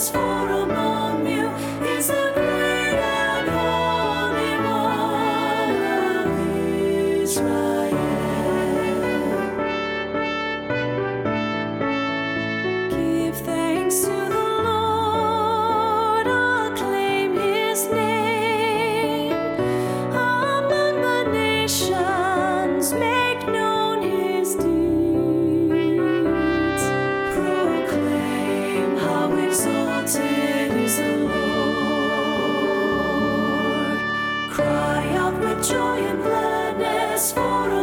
for among you is the great and holy One of Israel. Give thanks to the Lord, acclaim His name. Among the nations, make known His deeds. Proclaim how exalted is the Lord. Cry out with joy and gladness for